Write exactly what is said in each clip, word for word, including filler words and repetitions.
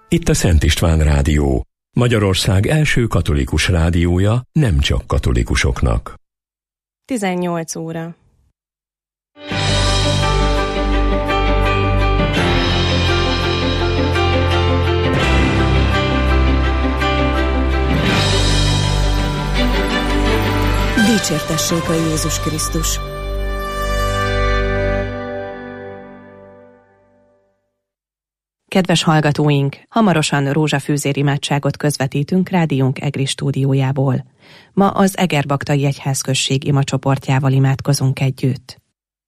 Itt a Szent István Rádió, Magyarország első katolikus rádiója nem csak katolikusoknak. tizennyolc óra. Dicsértessék a Jézus Krisztus! Kedves hallgatóink, hamarosan rózsafűzér imádságot közvetítünk rádiónk EGRI stúdiójából. Ma az Egerbaktai Egyházközség imacsoportjával imádkozunk együtt.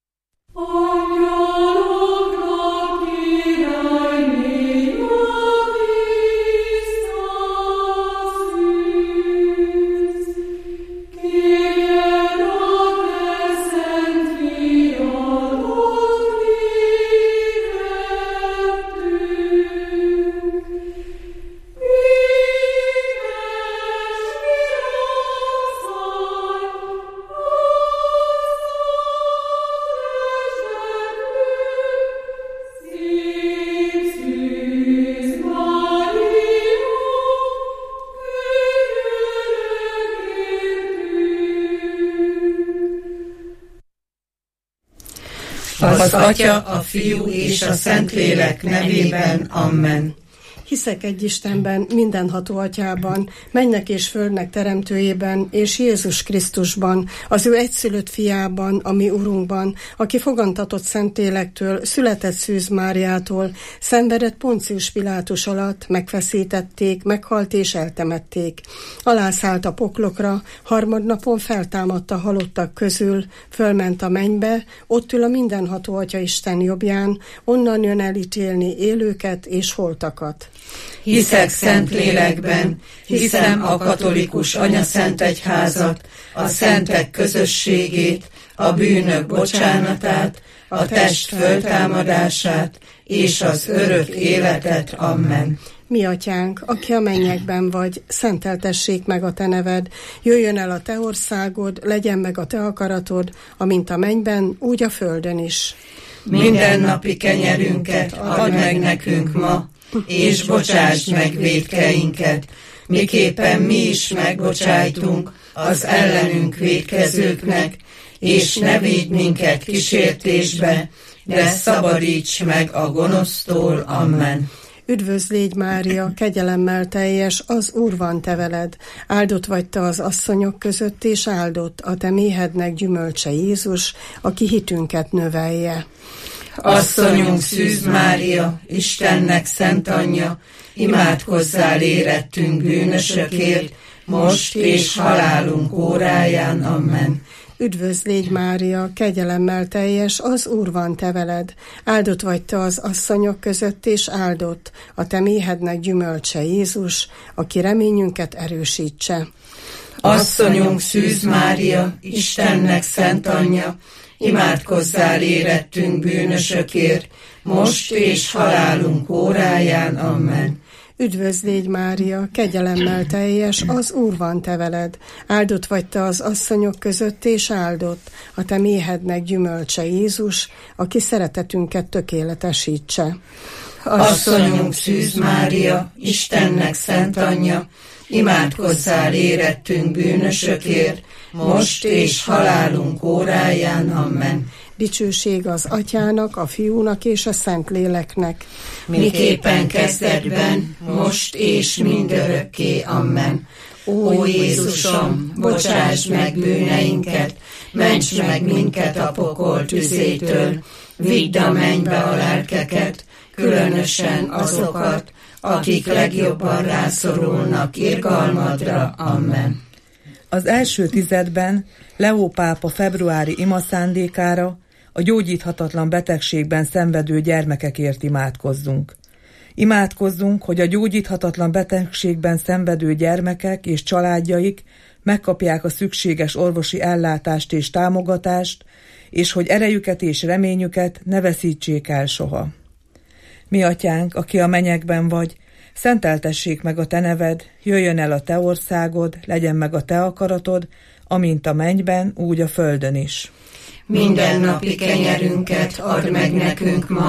Az Atya, a Fiú és a Szentlélek nevében. Amen. Hiszek egy Istenben, mindenható Atyában, mennek és földnek teremtőjében, és Jézus Krisztusban, az ő egyszülött fiában, a mi Urunkban, aki fogantatott Szentlélektől, született Szűz Máriától, szenvedett Poncius Pilátus alatt, megfeszítették, meghalt és eltemették. Alászállt a poklokra, harmadnapon feltámadt a halottak közül, fölment a mennybe, ott ül a mindenható Atya Isten jobbján, onnan jön elítélni élőket és holtakat. Hiszek Szentlélekben, hiszem a katolikus anyaszent egyházat, a szentek közösségét, a bűnök bocsánatát, a test föltámadását és az örök életet. Amen. Mi atyánk, aki a mennyekben vagy, szenteltessék meg a te neved, jöjjön el a te országod, legyen meg a te akaratod, amint a mennyben, úgy a földön is. Mindennapi kenyerünket add meg nekünk ma, és bocsásd meg vétkeinket, miképpen mi is megbocsájtunk az ellenünk vétkezőknek, és ne védj minket kísértésbe, de szabadíts meg a gonosztól. Amen. Üdvözl légy, Mária, kegyelemmel teljes, az Úr van te veled. Áldott vagy te az asszonyok között, és áldott a te méhednek gyümölcse Jézus, aki hitünket növelje. Asszonyunk Szűz Mária, Istennek szent anyja, imádkozzál érettünk bűnösökért, most és halálunk óráján. Amen. Üdvözl légy, Mária, kegyelemmel teljes, az Úr van te veled. Áldott vagy te az asszonyok között, és áldott a te méhednek gyümölcse Jézus, aki reményünket erősítse. Asszonyunk Szűz Mária, Istennek szent anyja, imádkozzál érettünk bűnösökért, most és halálunk óráján. Amen. Üdvözl légy, Mária, kegyelemmel teljes, az Úr van te veled. Áldott vagy te az asszonyok között, és áldott a te méhednek gyümölcse Jézus, aki szeretetünket tökéletesítse. Asszonyunk Szűz Mária, Istennek szent anyja, imádkozzál érettünk bűnösökért, most és halálunk óráján. Amen. Dicsőség az Atyának, a Fiúnak és a Szentléleknek. Miképpen kezdetben, most és mindörökké. Amen. Ó Jézusom, bocsásd meg bűneinket, ments meg minket a pokol tüzétől, vidd a mennybe a lelkeket, különösen azokat, akik legjobban rászorulnak irgalmadra. Amen. Az első tizedben Leó pápa februári imaszándékára a gyógyíthatatlan betegségben szenvedő gyermekekért imádkozzunk. Imádkozzunk, hogy a gyógyíthatatlan betegségben szenvedő gyermekek és családjaik megkapják a szükséges orvosi ellátást és támogatást, és hogy erejüket és reményüket ne veszítsék el soha. Mi atyánk, aki a mennyekben vagy, szenteltessék meg a te neved, jöjjön el a te országod, legyen meg a te akaratod, amint a mennyben, úgy a földön is. Mindennapi kenyerünket add meg nekünk ma,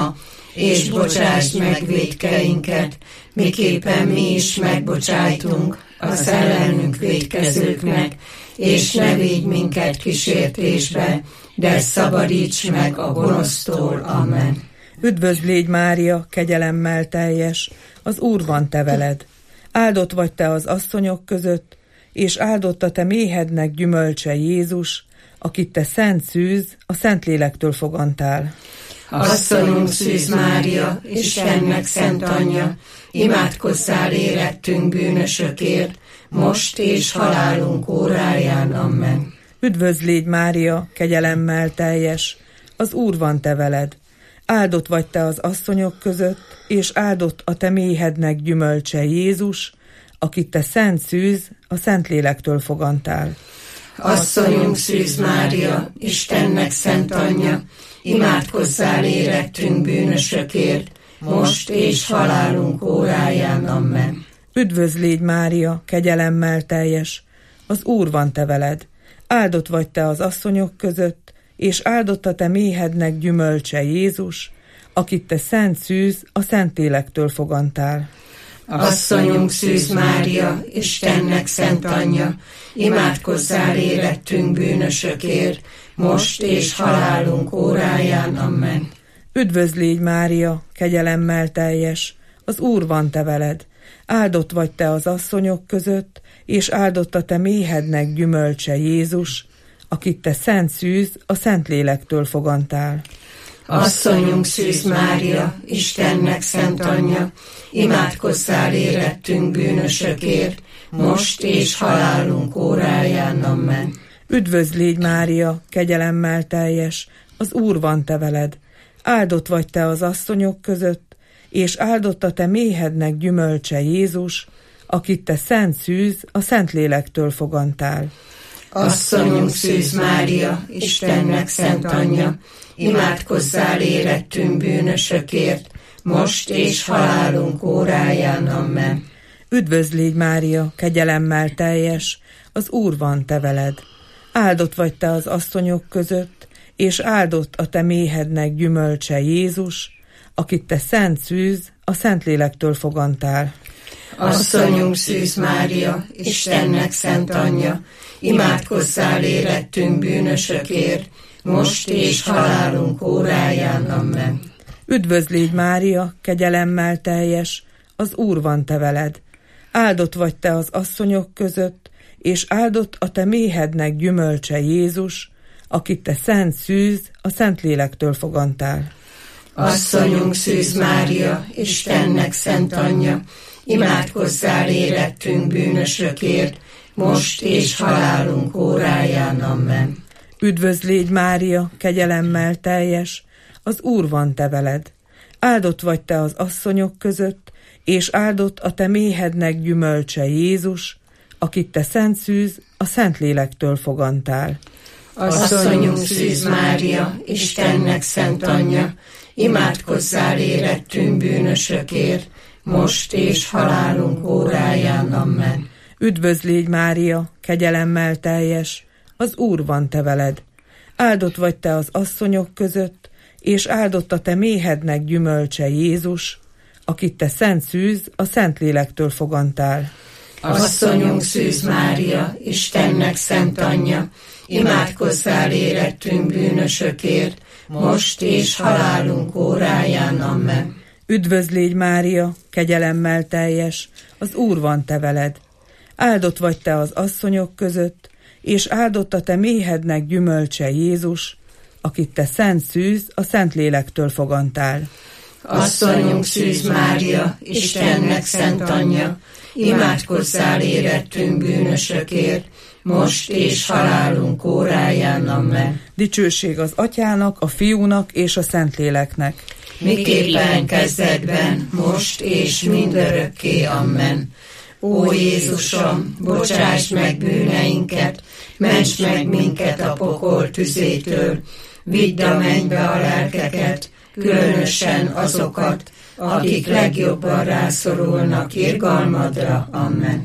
és bocsáss meg vétkeinket, miképpen mi is megbocsájtunk az ellenünk vétkezőknek, és ne védj minket kísértésbe, de szabadíts meg a gonosztól. Amen. Üdvözl légy, Mária, kegyelemmel teljes, az Úr van te veled. Áldott vagy te az asszonyok között, és áldott a te méhednek gyümölcse Jézus, akit te szent szűz, a Szentlélektől fogantál. Asszonyunk Szűz Mária, Istennek szent anyja, imádkozzál érettünk bűnösökért, most és halálunk óráján. Amen. Üdvözl légy, Mária, kegyelemmel teljes, az Úr van te veled. Áldott vagy te az asszonyok között, és áldott a te méhednek gyümölcse Jézus, akit te szent szűz, a Szentlélektől fogantál. Asszonyunk Szűz Mária, Istennek szent anyja, imádkozzál érettünk bűnösökért, most és halálunk óráján. Amen. Üdvözl légy, Mária, kegyelemmel teljes, az Úr van te veled. Áldott vagy te az asszonyok között, és áldott a te méhednek gyümölcse Jézus, akit te szent szűz, a Szentlélektől fogantál. Asszonyunk Szűz Mária, Istennek szent anyja, imádkozzál érettünk bűnösökért, most és halálunk óráján. Amen. Üdvözl légy, Mária, kegyelemmel teljes, az Úr van te veled. Áldott vagy te az asszonyok között, és áldott a te méhednek gyümölcse Jézus, akit te szent szűz, a Szentlélektől fogantál. Asszonyunk Szűz Mária, Istennek szent anyja, imádkozzál érettünk bűnösökért, most és halálunk óráján. Amen. Üdvözl légy, Mária, kegyelemmel teljes, az Úr van te veled. Áldott vagy te az asszonyok között, és áldott a te méhednek gyümölcse Jézus, akit te szent szűz, a Szentlélektől fogantál. Asszonyunk Szűz Mária, Istennek szent anyja, imádkozzál érettünk bűnösökért, most és halálunk óráján. Amen. Üdvözl légy, Mária, kegyelemmel teljes, az Úr van te veled. Áldott vagy te az asszonyok között, és áldott a te méhednek gyümölcse Jézus, akit te szent szűz, a Szentlélektől fogantál. Asszonyunk Szűz Mária, Istennek szent anyja, imádkozzál érettünk bűnösökért, most és halálunk óráján. Amen. Üdvözl légy, Mária, kegyelemmel teljes, az Úr van te veled. Áldott vagy te az asszonyok között, és áldott a te méhednek gyümölcse Jézus, akit te szent szűz, a Szentlélektől fogantál. Asszonyunk Szűz Mária, Istennek szent anyja, imádkozzál érettünk bűnösökért, most és halálunk óráján. Amen. Üdvözl légy, Mária, kegyelemmel teljes, az Úr van te veled. Áldott vagy te az asszonyok között, és áldott a te méhednek gyümölcse Jézus, akit te szent szűz, a Szentlélektől fogantál. Asszonyunk Szűz Mária, Istennek szent anyja, imádkozzál érettünk bűnösökért, most és halálunk óráján. Amen. Üdvözl légy, Mária, kegyelemmel teljes, az Úr van te veled. Áldott vagy te az asszonyok között, és áldott a te méhednek gyümölcse Jézus, akit te szent szűz, a Szentlélektől fogantál. Asszonyunk Szűz Mária, Istennek szent anyja, imádkozzál érettünk bűnösökért, most és halálunk óráján. Amen. Üdvözl légy, Mária, kegyelemmel teljes, az Úr van te veled. Áldott vagy te az asszonyok között, és áldott a te méhednek gyümölcse Jézus, akit te szent szűz, a Szentlélektől fogantál. Asszonyunk Szűz Mária, Istennek szent anyja, imádkozzál érettünk bűnösökért, most és halálunk óráján. Amen. Dicsőség az Atyának, a Fiúnak és a Szentléleknek. Miképpen kezdetben, most és mindörökké. Amen. Ó Jézusom, bocsáss meg bűneinket, ments meg minket a pokol tüzétől, vidd a mennybe a lelkeket, különösen azokat, akik legjobban rászorulnak irgalmadra. Amen.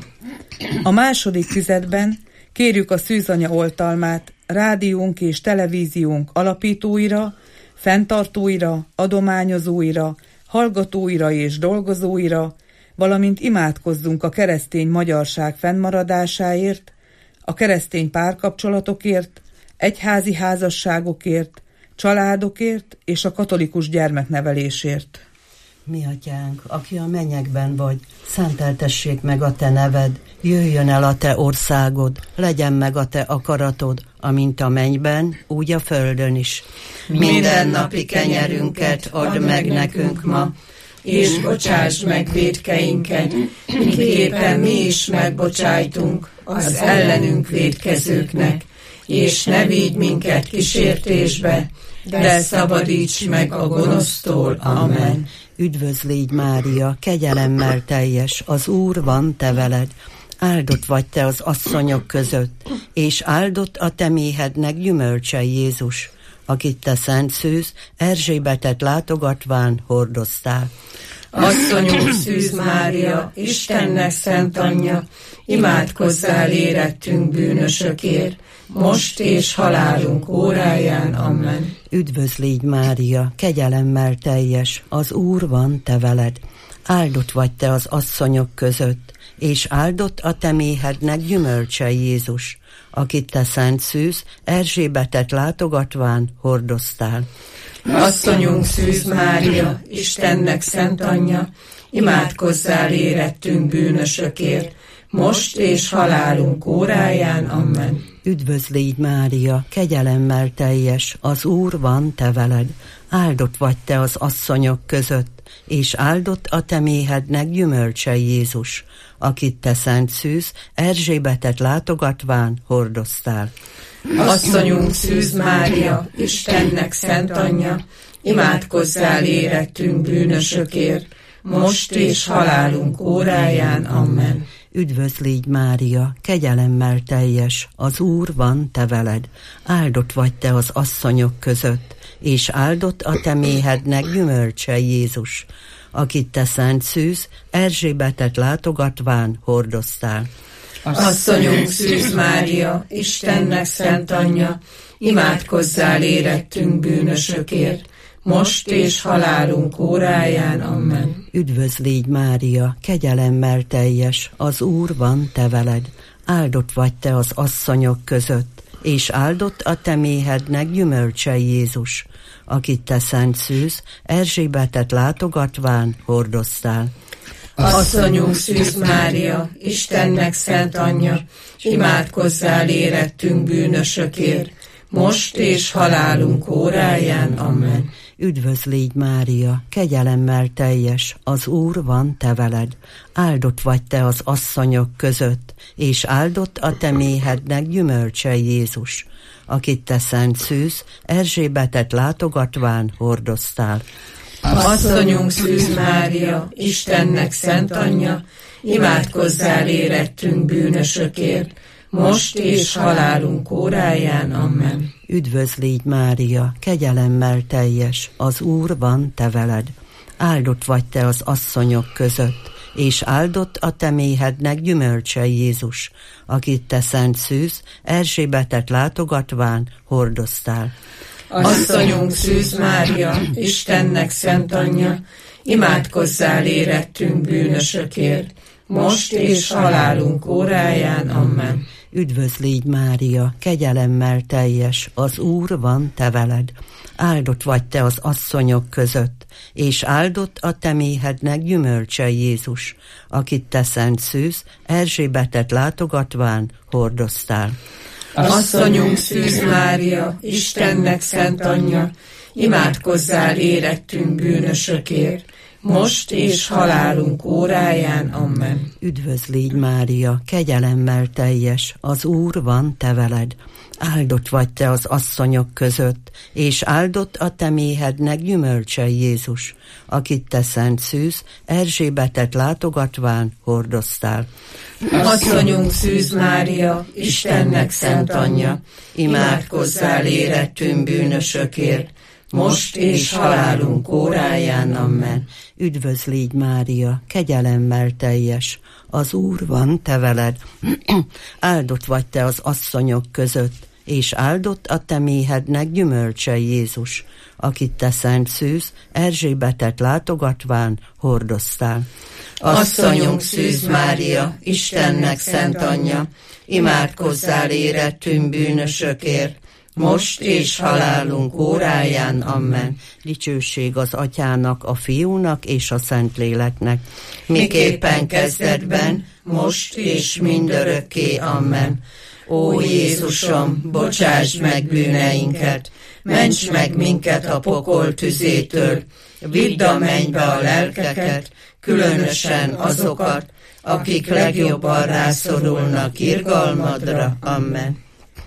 A második tizedben kérjük a Szűzanya oltalmát rádiónk és televíziónk alapítóira, fenntartóira, adományozóira, hallgatóira és dolgozóira, valamint imádkozzunk a keresztény magyarság fennmaradásáért, a keresztény párkapcsolatokért, egyházi házasságokért, családokért és a katolikus gyermeknevelésért. Mi atyánk, aki a mennyekben vagy, szenteltessék meg a te neved, jöjjön el a te országod, legyen meg a te akaratod, amint a mennyben, úgy a földön is. Minden napi kenyerünket add meg nekünk ma, és bocsáss meg vétkeinket, miképpen mi is megbocsájtunk az ellenünk vétkezőknek, és ne vigy minket kísértésbe, de szabadíts meg a gonosztól. Amen. Üdvözl légy, Mária, kegyelemmel teljes, az Úr van te veled. Áldott vagy te az asszonyok között, és áldott a te méhednek gyümölcse Jézus, akit te szent szűz, Erzsébetet látogatván hordoztál. Asszonyunk Szűz Mária, Istennek szent anyja, imádkozzál érettünk bűnösökért, most és halálunk óráján. Amen. Üdvözl légy, Mária, kegyelemmel teljes, az Úr van te veled. Áldott vagy te az asszonyok között, és áldott a te méhednek gyümölcse Jézus, akit te szent szűz, Erzsébetet látogatván hordoztál. Asszonyunk Szűz Mária, Istennek szent anyja, imádkozzál érettünk bűnösökért, most és halálunk óráján. Amen. Üdvözl légy, Mária, kegyelemmel teljes, az Úr van te veled. Áldott vagy te az asszonyok között, és áldott a te méhednek gyümölcse Jézus, akit te szent szűz, Erzsébetet látogatván hordoztál. Asszonyunk Szűz Mária, Istennek szent anyja, imádkozzál érettünk bűnösökért, most és halálunk óráján. Amen. Üdvözl légy, Mária, kegyelemmel teljes, az Úr van te veled. Áldott vagy te az asszonyok között, és áldott a te méhednek gyümölcse Jézus, akit te szent szűz, Erzsébetet látogatván hordoztál. Asszonyunk Szűz Mária, Istennek szent anyja, imádkozzál érettünk bűnösökért, most és halálunk óráján. Amen. Üdvözl légy, Mária, kegyelemmel teljes, az Úr van te veled. Áldott vagy te az asszonyok között, és áldott a te méhednek gyümölcse Jézus, akit te szent szűz, Erzsébetet látogatván hordoztál. Asszonyunk Szűz Mária, Istennek szent anyja, imádkozzál érettünk bűnösökért, most és halálunk óráján. Amen. Üdvözl légy, Mária, kegyelemmel teljes, az Úr van te veled. Áldott vagy te az asszonyok között, és áldott a te méhednek gyümölcse Jézus, akit te szent szűz, Erzsébetet látogatván hordoztál. Asszonyunk Szűz Mária, Istennek szent anyja, imádkozzál érettünk bűnösökért, most és halálunk óráján. Amen. Üdvözl légy, Mária, kegyelemmel teljes, az Úr van te veled. Áldott vagy te az asszonyok között, és áldott a te méhednek gyümölcse Jézus, akit te szent szűz, Erzsébetet látogatván hordoztál. Asszonyunk Szűz Mária, Istennek szent anyja, imádkozzál érettünk bűnösökért, most és halálunk óráján. Amen. Üdvözl légy, Mária, kegyelemmel teljes, az Úr van te veled. Áldott vagy te az asszonyok között, és áldott a te méhednek gyümölcse Jézus, akit te szent szűz, Erzsébetet látogatván hordoztál. Asszonyunk Szűz Mária, Istennek szent anyja, imádkozzál érettünk bűnösökért, most és halálunk óráján. Amen. Üdvözl légy, Mária, kegyelemmel teljes, az Úr van te veled. Áldott vagy te az asszonyok között, és áldott a te méhednek gyümölcse Jézus, akit te szent szűz, Erzsébetet látogatván hordoztál. Asszonyunk Szűz Mária, Istennek szent anyja, imádkozzál érettünk bűnösökért, most és halálunk óráján. Amen. Üdvözl légy, Mária, kegyelemmel teljes, az Úr van te veled. Áldott vagy te az asszonyok között, és áldott a te méhednek gyümölcse Jézus, akit te szent szűz, Erzsébetet látogatván hordoztál. Asszonyunk Szűz Mária, Istennek szent anyja, imádkozzál érettünk bűnösökért, most és halálunk óráján. Amen. Dicsőség az Atyának, a Fiúnak és a Szentléleknek, miképpen kezdetben, most és mindörökké. Amen. Ó Jézusom, bocsáss meg bűneinket, ments meg minket a pokol tüzétől, vidd a mennybe a lelkeket, különösen azokat, akik legjobban rászorulnak irgalmadra. Amen.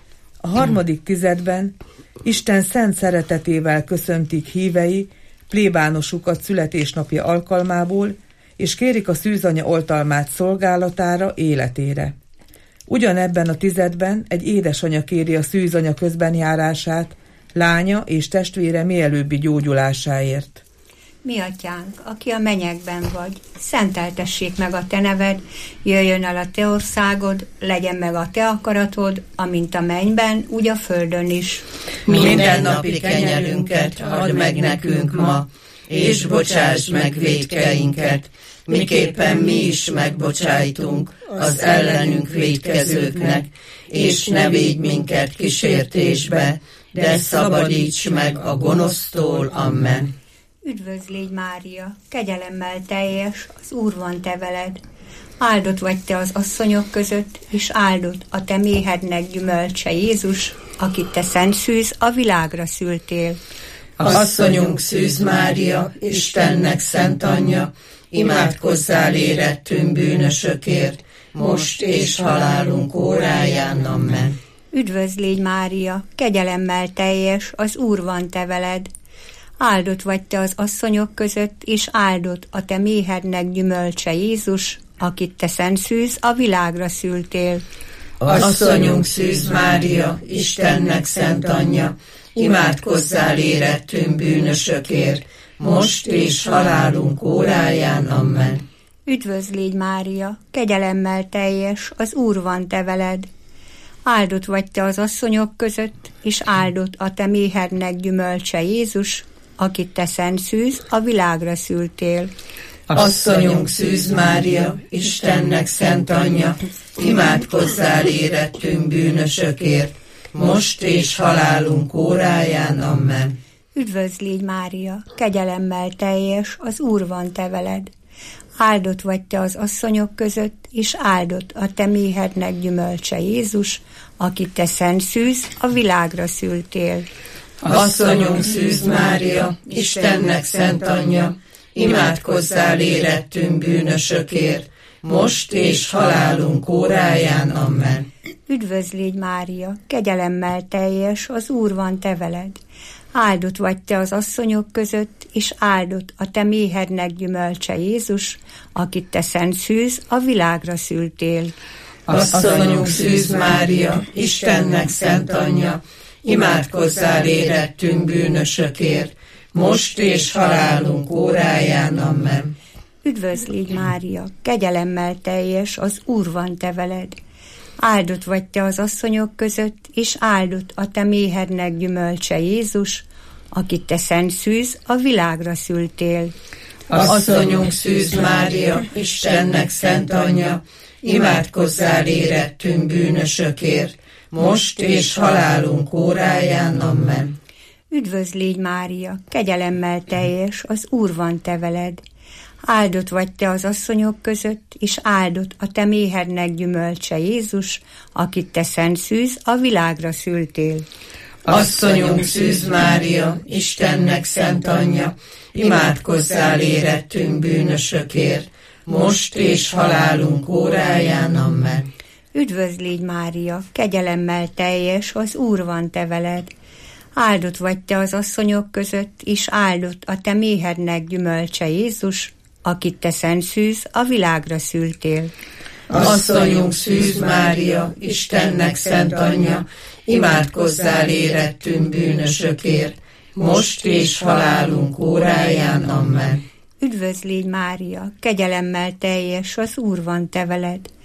A harmadik tizedben Isten szent szeretetével köszöntik hívei plébánosukat születésnapja alkalmából, és kérik a szűzanya oltalmát szolgálatára, életére. Ugyanebben a tizedben egy édesanya kéri a szűzanya közbenjárását, lánya és testvére mielőbbi gyógyulásáért. Mi atyánk, aki a mennyekben vagy, szenteltessék meg a te neved, jöjjön el a te országod, legyen meg a te akaratod, amint a mennyben, úgy a földön is. Minden napi kenyerünket add meg nekünk ma, és bocsáss meg vétkeinket, miképpen mi is megbocsájtunk az ellenünk vétkezőknek, és ne védj minket kísértésbe, de szabadíts meg a gonosztól. Amen. Üdvözl légy Mária, kegyelemmel teljes, az Úr van te veled. Áldott vagy te az asszonyok között, és áldott a te méhednek gyümölcse Jézus, akit te szent szűz, a világra szültél. Asszonyunk Szűz Mária, Istennek szent anyja, imádkozzál érettünk bűnösökért, most és halálunk óráján. Amen. Üdvözl légy Mária, kegyelemmel teljes, az Úr van te veled. Áldott vagy te az asszonyok között, és áldott a te méhednek gyümölcse Jézus, akit te szent szűz, a világra szültél. Asszonyunk Szűz Mária, Istennek szent anyja, imádkozzál érettünk bűnösökért, most és halálunk óráján. Amen. Üdvözl légy Mária, kegyelemmel teljes, az Úr van te veled. Áldott vagy te az asszonyok között, és áldott a te méhednek gyümölcse Jézus, akit te szent szűz, a világra szültél. Asszonyunk Szűz Mária, Istennek szent anyja, imádkozzál érettünk bűnösökért, most és halálunk óráján. Amen. Üdvözl légy Mária, kegyelemmel teljes, az Úr van te veled. Áldott vagy te az asszonyok között, és áldott a te méhednek gyümölcse Jézus, akit te szent szűz, a világra szültél. Asszonyunk Szűz Mária, Istennek szent anyja, imádkozzál érettünk bűnösökért, most és halálunk óráján. Amen. Üdvözl légy Mária, kegyelemmel teljes, az Úr van te veled. Áldott vagy te az asszonyok között, és áldott a te méhednek gyümölcse Jézus, akit te szent szűz, a világra szültél. Asszonyunk Szűz Mária, Istennek szent anyja, imádkozzál érettünk bűnösökért, most és halálunk óráján. Amen. Üdvözl légy Mária, kegyelemmel teljes, az Úr van te veled. Áldott vagy te az asszonyok között, és áldott a te méhednek gyümölcse Jézus, akit te szent szűz, a világra szültél. Asszonyunk Szűz Mária, Istennek szent anyja, imádkozzál érettünk bűnösökért, most és halálunk óráján. Amen. Üdvözl légy Mária, kegyelemmel teljes, az Úr van te veled. Áldott vagy te az asszonyok között, és áldott a te méhednek gyümölcse Jézus, akit te szent szűz, a világra szültél. Asszonyunk Szűz Mária, Istennek szent anyja, imádkozzál érettünk bűnösökért, most és halálunk óráján. Amen. Üdvözl légy Mária, kegyelemmel teljes, az Úr van te veled. Áldott vagy te az asszonyok között, és áldott a te méhednek gyümölcse Jézus, akit te szent szűz, a világra szültél. Asszonyunk Szűz Mária, Istennek szent anyja, imádkozzál érettünk bűnösökért, most és halálunk óráján. Amen. Üdvözl légy Mária, kegyelemmel teljes, az Úr van te veled.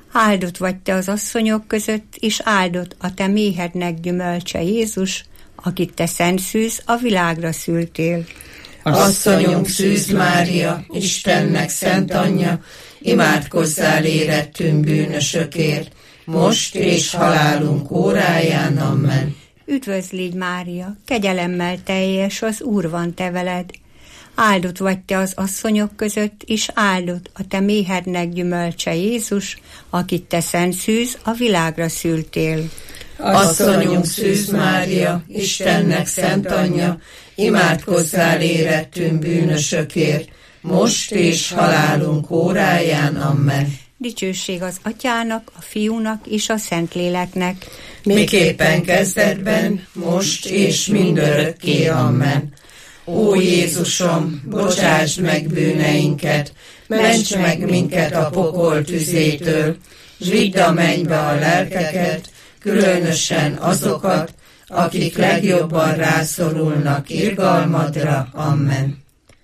Áldott vagy te az asszonyok között, és áldott a te méhednek gyümölcse Jézus, akit te szent szűz a világra szültél. Asszonyunk Szűz Mária, Istennek szent anyja, imádkozzál érettünk bűnösökért, most és halálunk óráján. Amen. Üdvözl légy Mária, kegyelemmel teljes, az Úr van te veled. Áldott vagy te az asszonyok között, és áldott a te méhednek gyümölcse Jézus, akit te szent szűz a világra szültél. Asszonyunk Szűz Mária, Istennek szent anyja, imádkozzál érettünk bűnösökért, most és halálunk óráján. Amen. Dicsőség az Atyának, a Fiúnak és a Szentléleknek, miképpen kezdetben, most és mindörökké. Amen. Ó Jézusom, bocsásd meg bűneinket, ments meg minket a pokol tüzétől, s vidd a mennybe a lelkeket, különösen azokat, akik legjobban rászorulnak irgalmadra. Amen.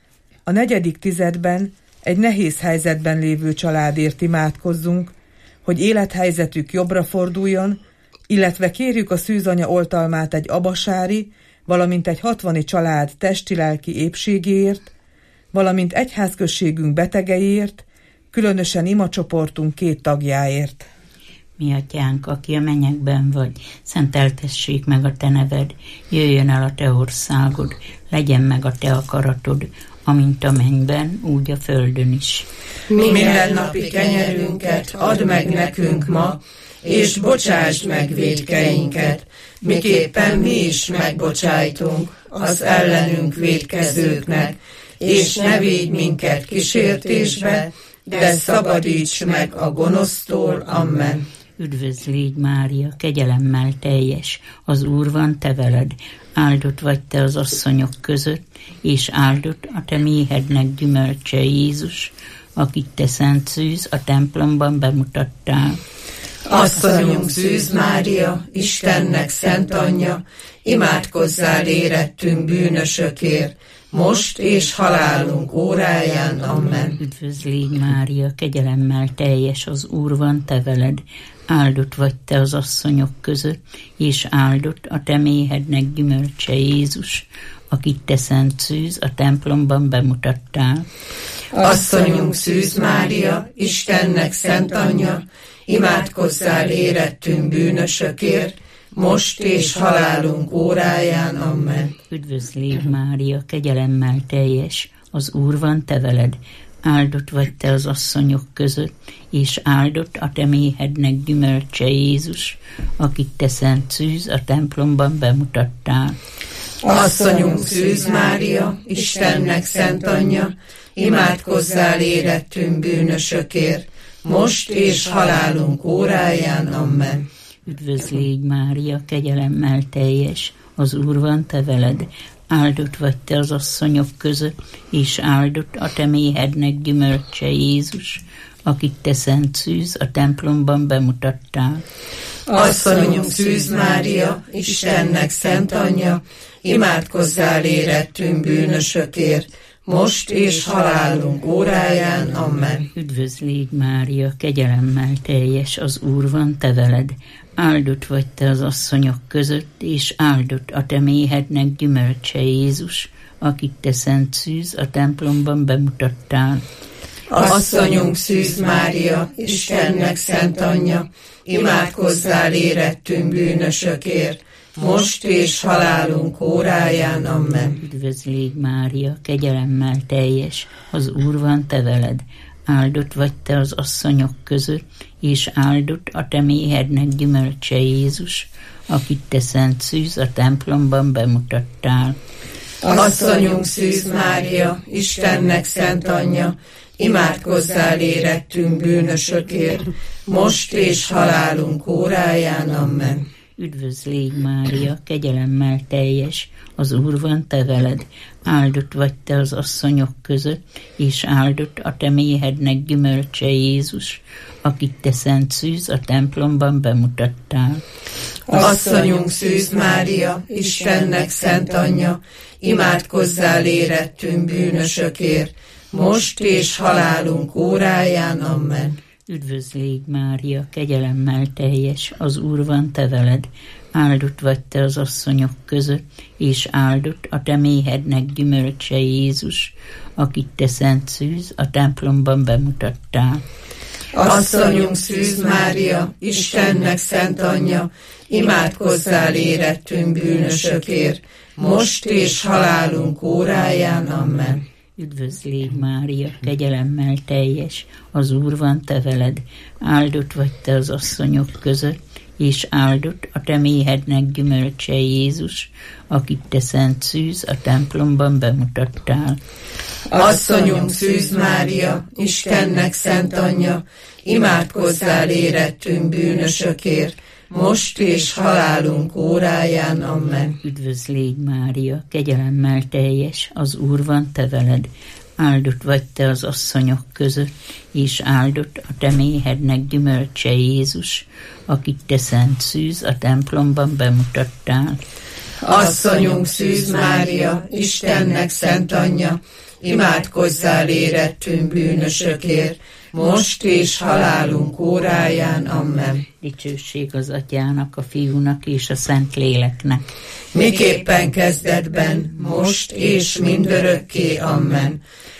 A negyedik tizedben egy nehéz helyzetben lévő családért imádkozzunk, hogy élethelyzetük jobbra forduljon, illetve kérjük a szűzanya oltalmát egy abasári, valamint egy hatvani család testi-lelki épségéért, valamint egyházközségünk betegeiért, különösen imacsoportunk két tagjáért. Mi atyánk, aki a mennyekben vagy, szenteltessék meg a te neved, jöjjön el a te országod, legyen meg a te akaratod, amint a mennyben, úgy a földön is. Mindennapi kenyerünket add meg nekünk ma, és bocsásd meg vétkeinket, miképpen mi is megbocsájtunk az ellenünk vétkezőknek, és ne védj minket kísértésbe, de szabadíts meg a gonosztól. Amen. Üdvözl légy Mária, kegyelemmel teljes, az Úr van te veled, áldott vagy te az asszonyok között, és áldott a te méhednek gyümölcse Jézus, akit te szent szűz a templomban bemutattál. Asszonyunk Szűz Mária, Istennek szent anyja, imádkozzál érettünk bűnösökért, most és halálunk óráján. Amen. Üdvözl légy Mária, kegyelemmel teljes, az Úr van te veled, áldott vagy te az asszonyok között, és áldott a te méhednek gyümölcse Jézus, akit te szent szűz a templomban bemutattál. Asszonyunk Szűz Mária, Istennek szent anyja, imádkozzál érettünk bűnösökért, most és halálunk óráján. Amen. Üdvözl légy Mária, kegyelemmel teljes, az Úr van te veled, áldott vagy te az asszonyok között, és áldott a te méhednek gyümölcse Jézus, akit te szent szűz a templomban bemutattál. Asszonyunk Szűz Mária, Istennek szent anyja, imádkozzál érettünk bűnösökért, most és halálunk óráján. Amen. Üdvözl légy Mária, kegyelemmel teljes, az Úr van te veled, áldott vagy te az asszonyok között, és áldott a te méhednek gyümölcse Jézus, akit te szent szűz a templomban bemutattál. Asszonyunk Szűz Mária, Istennek szent anyja, imádkozzál érettünk bűnösökért, most és halálunk óráján. Amen. Üdvözl légy Mária, kegyelemmel teljes, az Úr van te veled, áldott vagy te az asszonyok között, és áldott a te méhednek gyümölcse Jézus, akit te szent szűz a templomban bemutattál. Asszonyunk Szűz Mária, Istennek szent anyja, imádkozzál érettünk bűnösökért, most és halálunk óráján. Amen. Üdvözl légy Mária, kegyelemmel teljes, az Úr van te veled, áldott vagy te az asszonyok között, és áldott a te méhednek gyümölcse Jézus, akit te szent szűz a templomban bemutattál. Asszonyunk Szűz Mária, Istennek szent anyja, imádkozzál érettünk bűnösökért, most és halálunk óráján. Amen. Üdvözl légy Mária, kegyelemmel teljes, az Úr van te veled, áldott vagy te az asszonyok között, és áldott a te méhednek gyümölcse Jézus, akit te szent szűz a templomban bemutattál. Asszonyunk Szűz Mária, Istennek szent anyja, imádkozzál érettünk bűnösökért, most és halálunk óráján. Amen. Üdvözlégy Mária, kegyelemmel teljes, az Úr van te veled, áldott vagy te az asszonyok között, és áldott a te méhednek gyümölcse Jézus, akit te szent szűz a templomban bemutattál. Asszonyunk Szűz Mária, Istennek szent anyja, imádkozzál érettünk bűnösökért, most és halálunk óráján. Amen. Üdvözlégy Mária, kegyelemmel teljes, az Úr van te veled, áldott vagy te az asszonyok között, és áldott a te méhednek gyümölcse Jézus, akit te szent szűz a templomban bemutattál. Asszonyunk Szűz Mária, Istennek szent anyja, imádkozzál érettünk bűnösökért, most és halálunk óráján. Amen. Üdvözlégy Mária, kegyelemmel teljes, az Úr van te veled, áldott vagy te az asszonyok között, és áldott a te méhednek gyümölcse Jézus, akit te szent szűz a templomban bemutattál. Asszonyunk Szűz Mária, Istennek szent anyja, imádkozzál érettünk bűnösökért, most és halálunk óráján. Amen. Dicsőség az Atyának, a Fiúnak és a Szentléleknek. Miképpen kezdetben, most és mindörökké. Amen.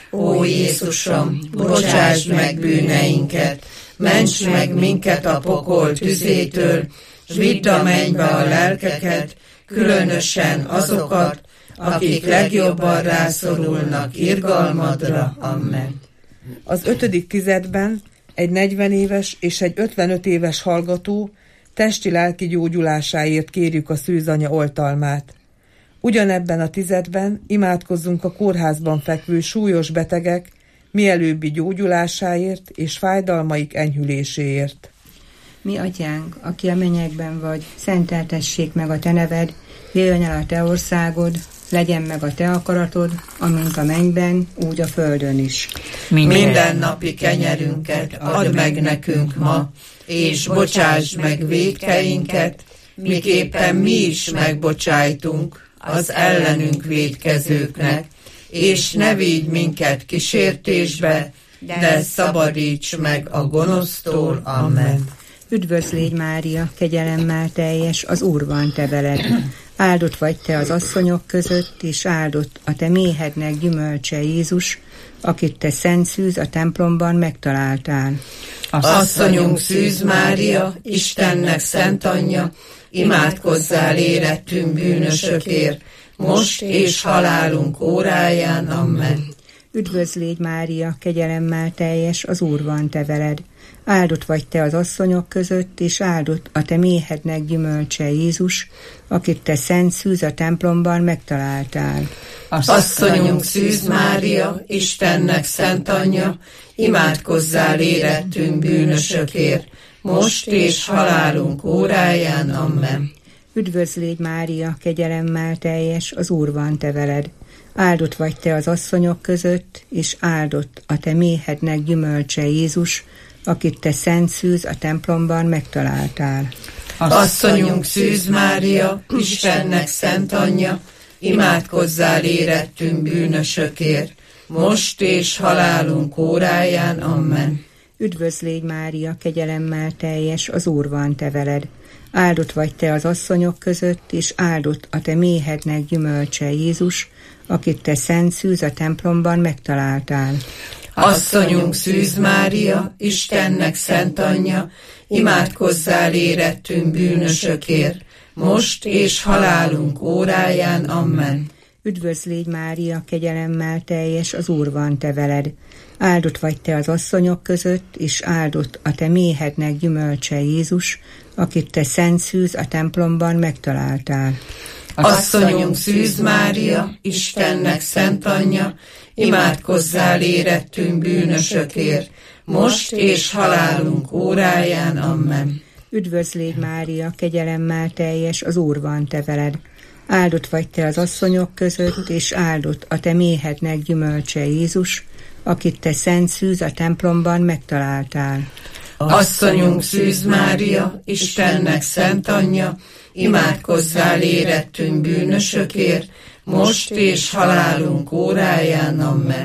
Ó Jézusom, bocsásd meg bűneinket, ments meg minket a pokol tüzétől, s vidd a mennybe a lelkeket, különösen azokat, akik legjobban rászorulnak irgalmadra. Amen. Az ötödik tizedben egy negyven éves és egy ötvenöt éves hallgató testi-lelki gyógyulásáért kérjük a szűzanya oltalmát. Ugyanebben a tizedben imádkozzunk a kórházban fekvő súlyos betegek mielőbbi gyógyulásáért és fájdalmaik enyhüléséért. Mi atyánk, aki a mennyekben vagy, szenteltessék meg a te neved, jöjjön el a te országod, legyen meg a te akaratod, amint a mennyben, úgy a földön is. Minden, Minden napi kenyerünket add meg nekünk ma, és bocsásd meg vétkeinket, miképpen mi is megbocsájtunk az ellenünk vétkezőknek, és ne vigy minket kísértésbe, de szabadíts meg a gonosztól. Amen. Üdvözlégy Mária, kegyelemmel teljes, az Úr van te veled. Áldott vagy te az asszonyok között, és áldott a te méhednek gyümölcse Jézus, akit te szent szűz a templomban megtaláltál. Asszonyunk Szűz Mária, Istennek szent anyja, imádkozzál érettünk bűnösökért, most és halálunk óráján. Amen. Üdvözlégy Mária, kegyelemmel teljes, az Úr van te veled. Áldott vagy te az asszonyok között, és áldott a te méhednek gyümölcse Jézus, akit te szent szűz a templomban megtaláltál. Asszonyunk Szűz Mária, Istennek szent anyja, imádkozzál érettünk bűnösökért, most és halálunk óráján. Amen. Üdvözlégy Mária, kegyelemmel teljes, az Úr van te veled. Áldott vagy te az asszonyok között, és áldott a te méhednek gyümölcse Jézus, akit te szent szűz a templomban megtaláltál. Asszonyunk Szűz Mária, Istennek szent anyja, imádkozzál érettünk bűnösökért, most és halálunk óráján. Amen. Üdvözlégy Mária, kegyelemmel teljes, az Úr van te veled. Áldott vagy te az asszonyok között, és áldott a te méhednek gyümölcse Jézus, akit te szent szűz a templomban megtaláltál. Asszonyunk Szűz Mária, Istennek szent anyja, imádkozzál érettünk bűnösökért, most és halálunk óráján. Amen. Üdvözlégy Mária, kegyelemmel teljes, az Úr van te veled. Áldott vagy te az asszonyok között, és áldott a te méhednek gyümölcse Jézus, akit te szent szűz a templomban megtaláltál. Asszonyunk Szűz Mária, Istennek szent anyja, imádkozzál érettünk bűnösökért, most és halálunk óráján. Amen. Üdvözlégy Mária, kegyelemmel teljes, az Úr van te veled. Áldott vagy te az asszonyok között, és áldott a te méhednek gyümölcse Jézus, akit te szent szűz a templomban megtaláltál. Asszonyunk Szűz Mária, Istennek szent anyja, imádkozzál érettünk bűnösökért, most és halálunk óráján. Amen.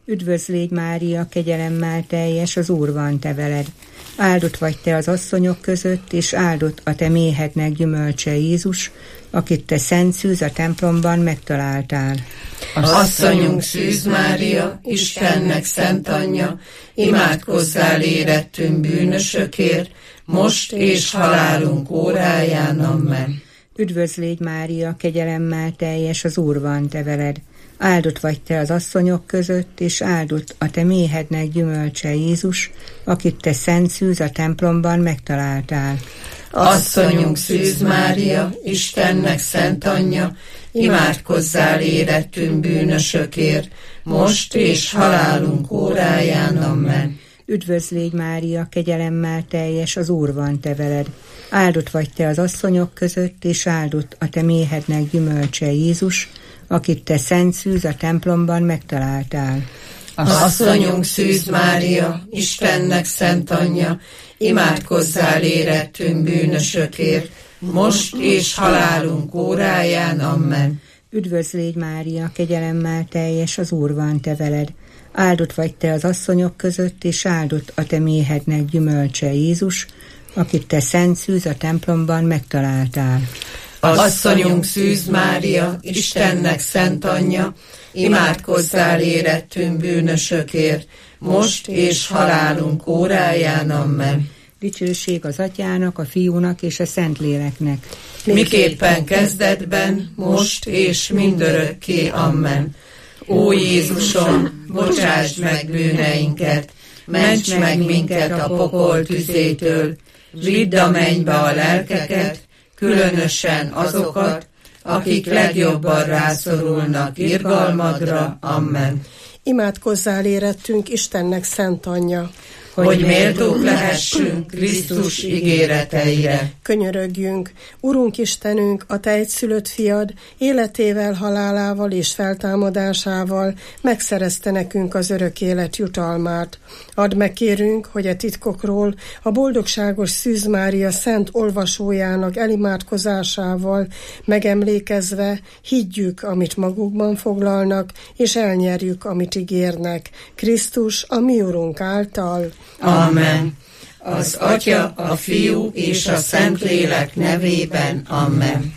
Üdvözl légy Mária, kegyelemmel teljes, az Úr van te veled. Áldott vagy te az asszonyok között, és áldott a te méhednek gyümölcse Jézus, akit te szent szűz a templomban megtaláltál. Asszonyunk Szűz Mária, Istennek szent anyja, imádkozzál érettünk bűnösökért, most és halálunk óráján. Amen. Üdvözl légy Mária, kegyelemmel teljes, az Úr van te veled. Áldott vagy te az asszonyok között, és áldott a te méhednek gyümölcse Jézus, akit te szent szűz a templomban megtaláltál. Asszonyunk Szűz Mária, Istennek szent anyja, imádkozzál érettünk bűnösökért, most és halálunk óráján. Amen. Üdvözl légy Mária, kegyelemmel teljes, az Úr van te veled. Áldott vagy te az asszonyok között, és áldott a te méhednek gyümölcse Jézus, akit te szent szűz a templomban megtaláltál. Asszonyunk Szűz Mária, Istennek szent anyja, imádkozzál érettünk bűnösökért, most és halálunk óráján. Amen. Üdvözl légy Mária, kegyelemmel teljes, az Úr van te veled. Áldott vagy te az asszonyok között, és áldott a te méhednek gyümölcse Jézus, akit te szent szűz a templomban megtaláltál. Asszonyunk Szűz Mária, Istennek szent anyja, imádkozzál érettünk bűnösökért, most és halálunk óráján. Amen. Dicsőség az Atyának, a Fiúnak és a Szentléleknek. Miképpen kezdetben, most és mindörökké. Amen. Ó Jézusom, bocsásd meg bűneinket, ments meg minket a pokol tüzétől, vidd a mennybe a lelkeket, különösen azokat, akik legjobban rászorulnak irgalmadra. Amen. Imádkozzál érettünk Istennek szent anyja, hogy méltók lehessünk Krisztus ígéreteire. Könyörögjünk, Urunk Istenünk, a te egyszülött fiad életével, halálával és feltámadásával megszerezte nekünk az örök élet jutalmát. Add meg, kérünk, hogy a titkokról a boldogságos Szűz Mária szent olvasójának elimádkozásával megemlékezve higgyük, amit magukban foglalnak, és elnyerjük, amit ígérnek. Krisztus, a mi Urunk által. Amen. Az Atya, a Fiú és a Szentlélek nevében. Amen.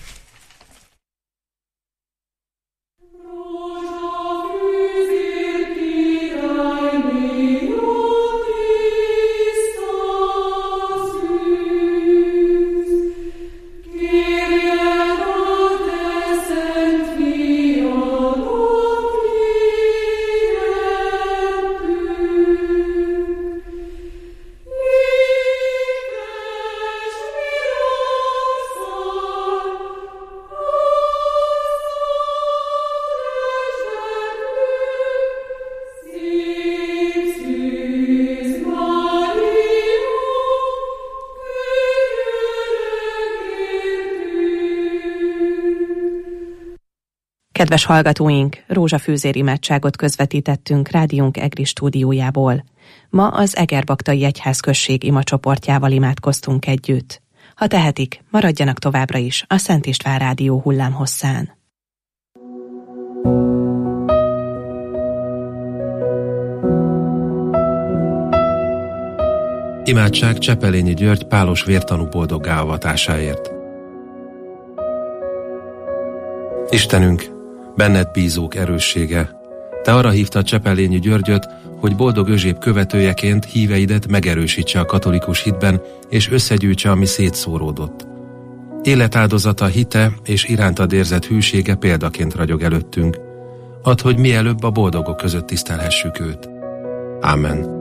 Kedves hallgatóink, rózsafűzér imádságot közvetítettünk rádiónk EGRI stúdiójából. Ma az Egerbaktai Egyházközség imacsoportjával imádkoztunk együtt. Ha tehetik, maradjanak továbbra is a Szent István Rádió hullámhosszán. Imádság Csepelényi György pálos vértanú boldoggá avatásáért. Istenünk, benned bízók erőssége, te arra hívtad Csepelényi Györgyöt, hogy boldog özséb követőjeként híveidet megerősítse a katolikus hitben, és összegyűjtse, ami szétszóródott. Életáldozata, hite és irántad érzett hűsége példaként ragyog előttünk. Add, hogy mielőbb a boldogok között tisztelhessük őt. Ámen.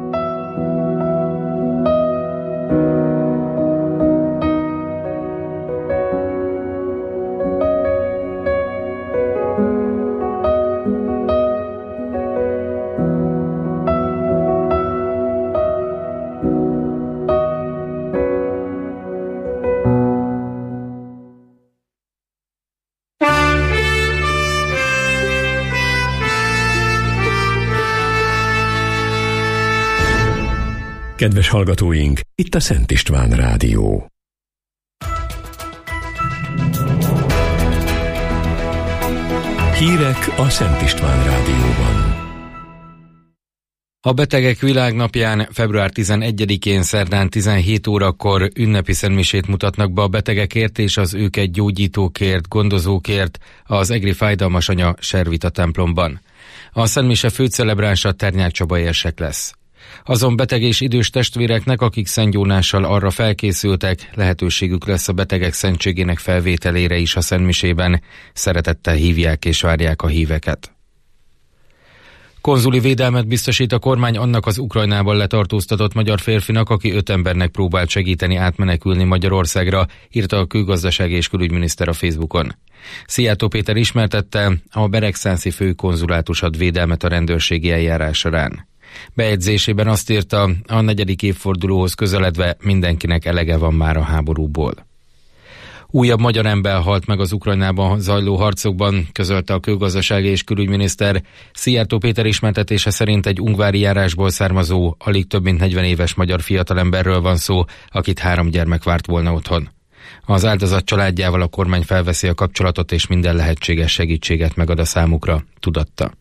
Kedves hallgatóink, itt a Szent István Rádió. Hírek a Szent István Rádióban. A Betegek Világnapján február tizenegyedikén szerdán tizenhét órakor ünnepi szentmisét mutatnak be a betegekért és az őket gyógyítókért, gondozókért az egri Fájdalmas Anya Servita templomban. A szentmise főcelebránsa Ternyák Csaba érsek lesz. Azon beteg és idős testvéreknek, akik szentgyónással arra felkészültek, lehetőségük lesz a betegek szentségének felvételére is a szentmisében. Szeretettel hívják és várják a híveket. Konzuli védelmet biztosít a kormány annak az Ukrajnában letartóztatott magyar férfinak, aki öt embernek próbált segíteni átmenekülni Magyarországra, írta a külgazdasági és külügyminiszter a Facebookon. Szijjártó Péter ismertette, a beregszászi főkonzulátus ad védelmet a rendőrségi eljárás során. Bejegyzésében azt írta, a negyedik évfordulóhoz közeledve mindenkinek elege van már a háborúból. Újabb magyar ember halt meg az Ukrajnában zajló harcokban, közölte a külgazdasági és külügyminiszter. Szijjártó Péter ismertetése szerint egy ungvári járásból származó, alig több mint negyven éves magyar fiatalemberről van szó, akit három gyermek várt volna otthon. Az áldozat családjával a kormány felveszi a kapcsolatot és minden lehetséges segítséget megad a számukra, tudatta.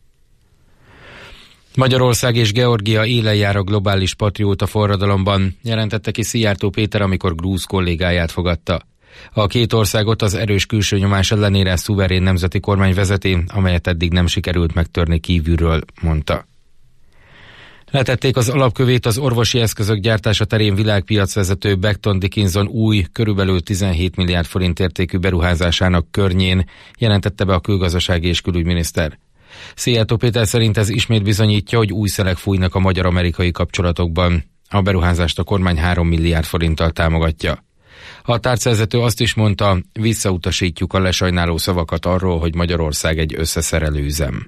Magyarország és Georgia élen jár a globális patrióta forradalomban, jelentette ki Szijjártó Péter, amikor grúz kollégáját fogadta. A két országot az erős külső nyomás ellenére szuverén nemzeti kormány vezeti, amelyet eddig nem sikerült megtörni kívülről, mondta. Letették az alapkövét az orvosi eszközök gyártása terén világpiacvezető Becton Dickinson új, körülbelül tizenhét milliárd forint értékű beruházásának környén, jelentette be a külgazdasági és külügyminiszter. Szijjártó Péter szerint ez ismét bizonyítja, hogy új szelek fújnak a magyar-amerikai kapcsolatokban. A beruházást a kormány három milliárd forinttal támogatja. A tárcavezető azt is mondta, visszautasítjuk a lesajnáló szavakat arról, hogy Magyarország egy összeszerelő üzem.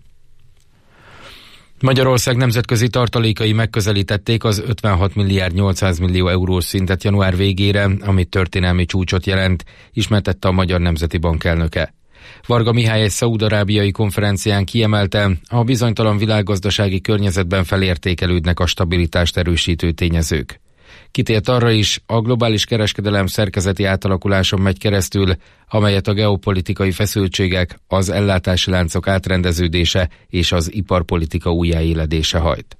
Magyarország nemzetközi tartalékai megközelítették az ötvenhat milliárd nyolcszáz millió eurós szintet január végére, ami történelmi csúcsot jelent, ismertette a Magyar Nemzeti Bank elnöke. Varga Mihály egy szaúd-arábiai konferencián kiemelte, a bizonytalan világgazdasági környezetben felértékelődnek a stabilitást erősítő tényezők. Kitért arra is, a globális kereskedelem szerkezeti átalakuláson megy keresztül, amelyet a geopolitikai feszültségek, az ellátási láncok átrendeződése és az iparpolitika újjáéledése hajt.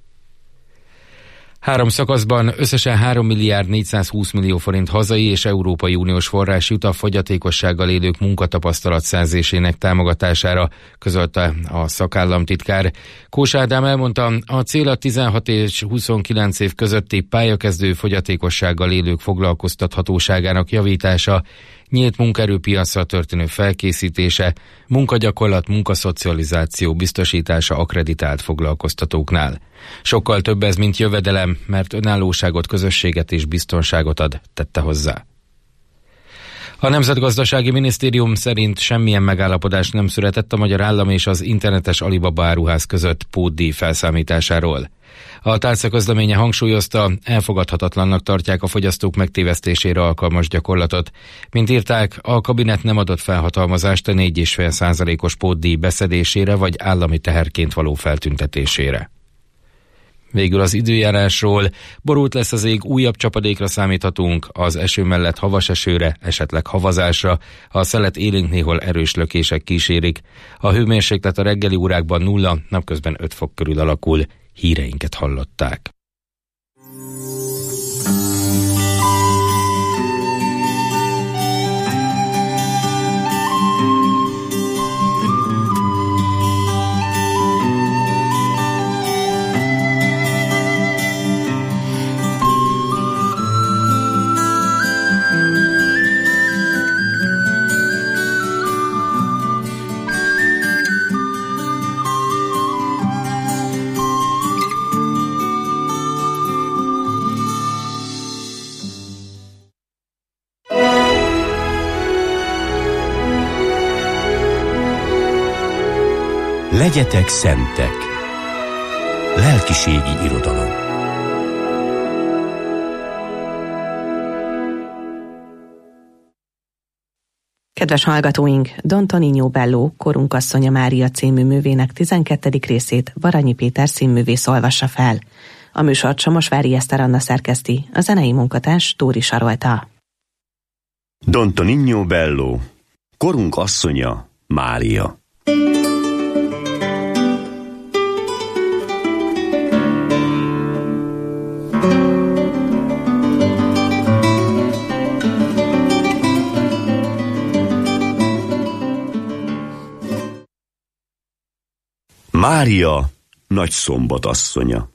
Három szakaszban összesen három milliárd négyszázhúsz millió forint hazai és Európai Uniós forrás jut a fogyatékossággal élők munkatapasztalat szerzésének támogatására, közölte a szakállamtitkár. Kós Ádám elmondta, a cél a tizenhat és huszonkilenc év közötti pályakezdő fogyatékossággal élők foglalkoztathatóságának javítása, nyílt munkaerőpiacra történő felkészítése, munkagyakorlat, munkaszocializáció biztosítása akkreditált foglalkoztatóknál. Sokkal több ez, mint jövedelem, mert önállóságot, közösséget és biztonságot ad, tette hozzá. A Nemzetgazdasági Minisztérium szerint semmilyen megállapodás nem született a magyar állam és az internetes Alibaba áruház között pótdíj felszámításáról. A tárca közleménye hangsúlyozta, elfogadhatatlannak tartják a fogyasztók megtévesztésére alkalmas gyakorlatot. Mint írták, a kabinet nem adott felhatalmazást a négy egész öt százalékos pótdíj beszedésére vagy állami teherként való feltüntetésére. Végül az időjárásról. Borult lesz az ég, újabb csapadékra számíthatunk, az eső mellett havas esőre, esetleg havazásra, a szelet élénk néhol erős lökések kísérik. A hőmérséklet a reggeli órákban nulla, napközben öt fok körül alakul. Híreinket hallották. Legyetek szentek. Lelkiségi irodalom. Kedves hallgatóink, Don Tonino Bello, Korunk asszonya Mária című művének tizenkettedik részét Baranyi Péter színművész olvassa fel. A műsort Somosvári Eszter Anna szerkeszti, a zenei munkatárs Tóri Sarolta. Don Tonino Bello, Korunk asszonya Mária. Mária, Nagyszombat asszonya.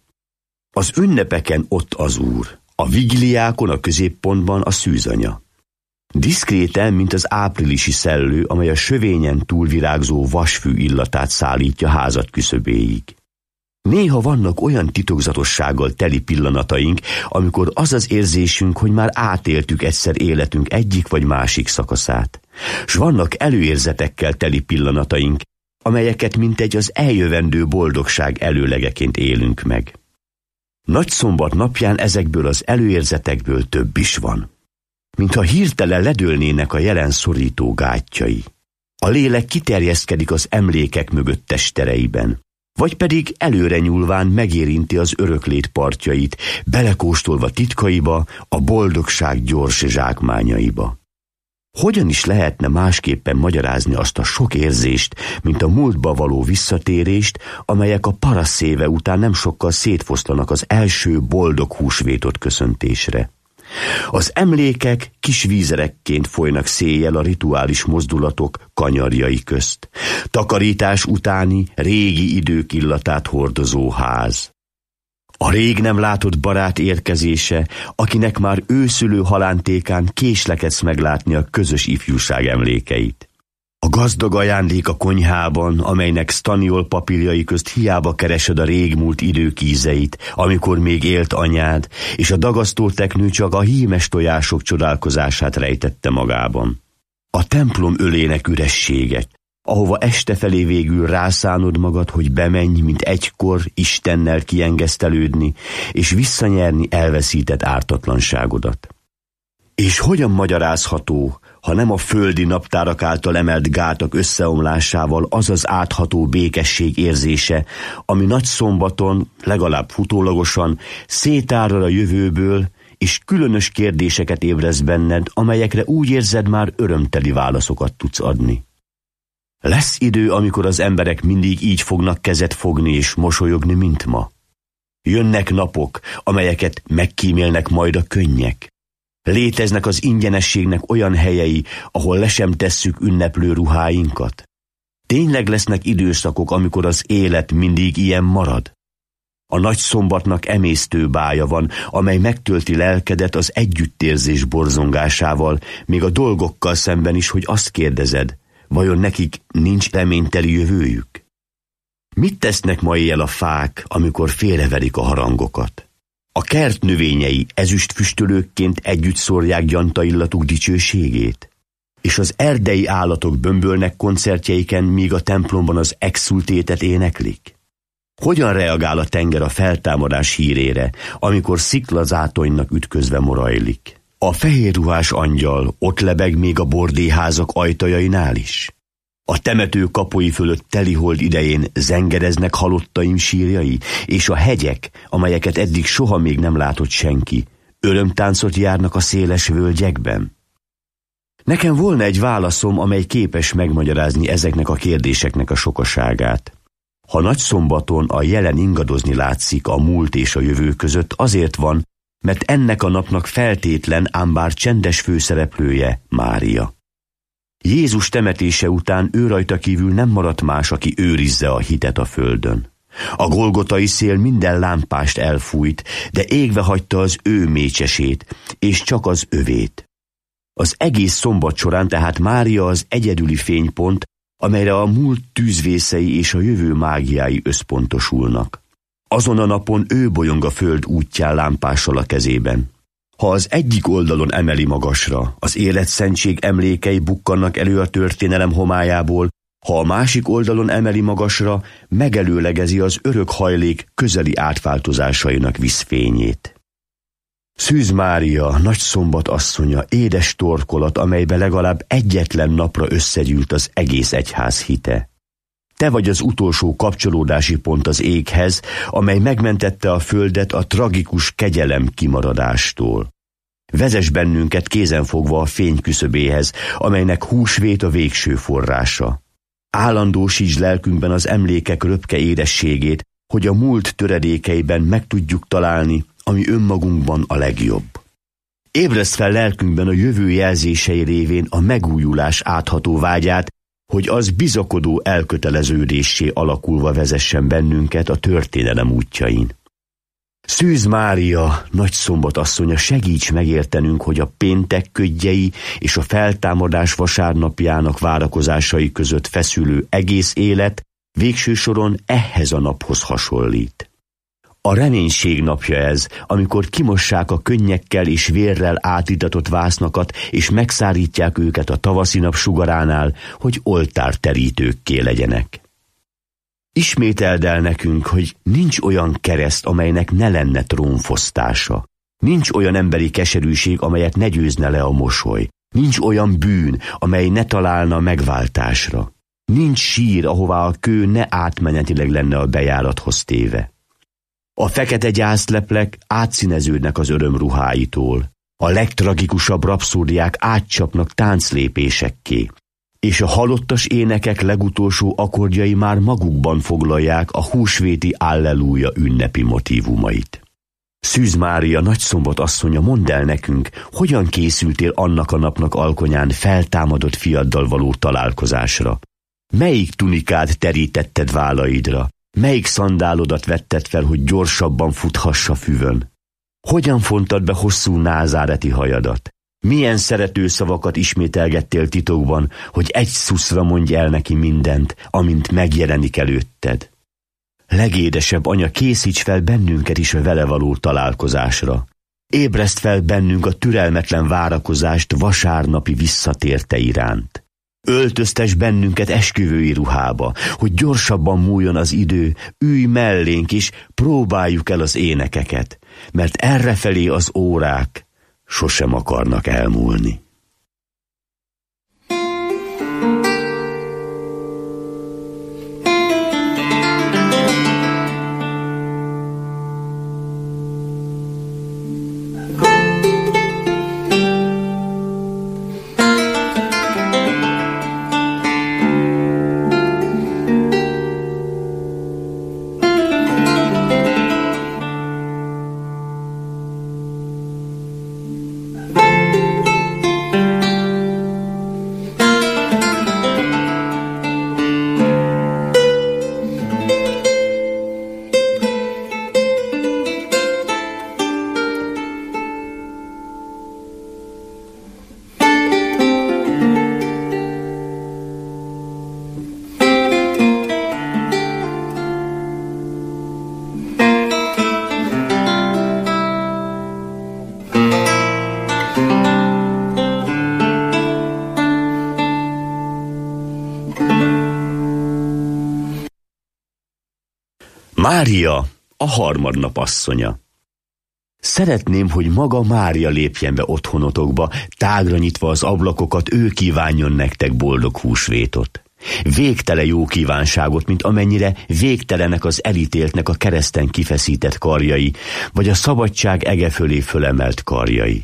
Az ünnepeken ott az Úr, a vigiliákon a középpontban a szűzanya. Diszkréten, mint az áprilisi szellő, amely a sövényen túlvirágzó vasfű illatát szállítja házad küszöbéig. Néha vannak olyan titokzatossággal teli pillanataink, amikor az az érzésünk, hogy már átéltük egyszer életünk egyik vagy másik szakaszát. S vannak előérzetekkel teli pillanataink, amelyeket mintegy az eljövendő boldogság előlegeként élünk meg. Nagyszombat napján ezekből az előérzetekből több is van. Mintha hirtelen ledőlnének a jelen szorító gátjai. A lélek kiterjeszkedik az emlékek mögött testereiben, vagy pedig előre nyúlván megérinti az öröklét partjait, belekóstolva titkaiba, a boldogság gyors zsákmányaiba. Hogyan is lehetne másképpen magyarázni azt a sok érzést, mint a múltba való visszatérést, amelyek a paraszéve után nem sokkal szétfoszlanak az első boldog húsvétot köszöntésre? Az emlékek kis vízerekként folynak széjjel a rituális mozdulatok kanyarjai közt. Takarítás utáni, régi idők illatát hordozó ház. A rég nem látott barát érkezése, akinek már őszülő halántékán késlekedsz meglátni a közös ifjúság emlékeit. A gazdag ajándék a konyhában, amelynek sztaniol papírjai közt hiába keresed a régmúlt idők ízeit, amikor még élt anyád, és a dagasztó teknő csak a hímes tojások csodálkozását rejtette magában. A templom ölének ürességek, ahova este felé végül rászánod magad, hogy bemenj, mint egykor Istennel kiengesztelődni, és visszanyerni elveszített ártatlanságodat. És hogyan magyarázható, ha nem a földi naptárak által emelt gátak összeomlásával az az átható békesség érzése, ami Nagyszombaton, legalább futólagosan, szétárral a jövőből, és különös kérdéseket ébreszt benned, amelyekre úgy érzed, már örömteli válaszokat tudsz adni. Lesz idő, amikor az emberek mindig így fognak kezet fogni és mosolyogni, mint ma. Jönnek napok, amelyeket megkímélnek majd a könnyek. Léteznek az ingyenességnek olyan helyei, ahol le sem tesszük ünneplő ruháinkat. Tényleg lesznek időszakok, amikor az élet mindig ilyen marad. A Nagyszombatnak emésztő bája van, amely megtölti lelkedet az együttérzés borzongásával, még a dolgokkal szemben is, hogy azt kérdezed, vajon nekik nincs reményteli jövőjük? Mit tesznek ma éjjel a fák, amikor félreverik a harangokat? A kert növényei ezüstfüstölőkként együtt szórják gyanta'illatuk dicsőségét? És az erdei állatok bömbölnek koncertjeiken, míg a templomban az exultétet éneklik? Hogyan reagál a tenger a feltámadás hírére, amikor sziklazátonynak ütközve morajlik? A fehérruhás angyal ott lebeg még a bordéházak ajtajainál is? A temető kapui fölött telihold idején zengedeznek halottaim sírjai, és a hegyek, amelyeket eddig soha még nem látott senki, örömtáncot járnak a széles völgyekben? Nekem volna egy válaszom, amely képes megmagyarázni ezeknek a kérdéseknek a sokaságát. Ha Nagyszombaton a jelen ingadozni látszik a múlt és a jövő között, azért van, mert ennek a napnak feltétlen, ám bár csendes főszereplője Mária. Jézus temetése után ő rajta kívül nem maradt más, aki őrizze a hitet a földön. A golgotai szél minden lámpást elfújt, de égve hagyta az ő mécsesét, és csak az övét. Az egész szombat során tehát Mária az egyedüli fénypont, amelyre a múlt tűzvészei és a jövő mágiái összpontosulnak. Azon a napon ő bolyong a föld útján lámpással a kezében. Ha az egyik oldalon emeli magasra, az életszentség emlékei bukkannak elő a történelem homályából, ha a másik oldalon emeli magasra, megelőlegezi az örök hajlék közeli átváltozásainak vízfényét. Szűz Mária, Nagyszombat asszonya, édes torkolat, amelybe legalább egyetlen napra összegyűlt az egész egyház hite. Te vagy az utolsó kapcsolódási pont az éghez, amely megmentette a földet a tragikus kegyelem kimaradástól. Vezess bennünket kézenfogva a fény küszöbéhez, amelynek húsvét a végső forrása. Állandósítsd lelkünkben az emlékek röpke édességét, hogy a múlt töredékeiben meg tudjuk találni, ami önmagunkban a legjobb. Ébreszd fel lelkünkben a jövő jelzései révén a megújulás átható vágyát, hogy az bizakodó elköteleződéssé alakulva vezessen bennünket a történelem útjain. Szűz Mária, Nagyszombat asszonya, segíts megértenünk, hogy a péntek ködjei és a feltámadás vasárnapjának várakozásai között feszülő egész élet végső soron ehhez a naphoz hasonlít. A reménység napja ez, amikor kimossák a könnyekkel és vérrel átitatott vásznakat, és megszárítják őket a tavaszi nap sugaránál, hogy oltárterítőkké legyenek. Ismételd el nekünk, hogy nincs olyan kereszt, amelynek ne lenne trónfosztása. Nincs olyan emberi keserűség, amelyet ne győzne le a mosoly. Nincs olyan bűn, amely ne találna megváltásra. Nincs sír, ahová a kő ne átmenetileg lenne a bejárathoz téve. A fekete gyászleplek átszíneződnek az örömruháitól. A legtragikusabb rapszódiák átcsapnak tánclépésekké, és a halottas énekek legutolsó akkordjai már magukban foglalják a húsvéti Alleluja ünnepi motívumait. Szűz Mária, Nagyszombat asszonya, mondd el nekünk, hogyan készültél annak a napnak alkonyán feltámadott fiaddal való találkozásra? Melyik tunikád terítetted vállaidra? Melyik szandálodat vetted fel, hogy gyorsabban futhass a füvön? Hogyan fontad be hosszú názáreti hajadat? Milyen szerető szavakat ismételgettél titokban, hogy egy szuszra mondj el neki mindent, amint megjelenik előtted? Legédesebb anya, készíts fel bennünket is a vele való találkozásra. Ébreszt fel bennünk a türelmetlen várakozást vasárnapi visszatérte iránt. Öltöztes bennünket esküvői ruhába, hogy gyorsabban múljon az idő, ülj mellénk is, próbáljuk el az énekeket, mert errefelé az órák sosem akarnak elmúlni. Mária, a harmadnap asszonya. Szeretném, hogy maga Mária lépjen be otthonotokba, tágra nyitva az ablakokat, ő kívánjon nektek boldog húsvétot. Végtelen jó kívánságot, mint amennyire végtelenek az elítéltnek a kereszten kifeszített karjai, vagy a szabadság ege fölé fölemelt karjai.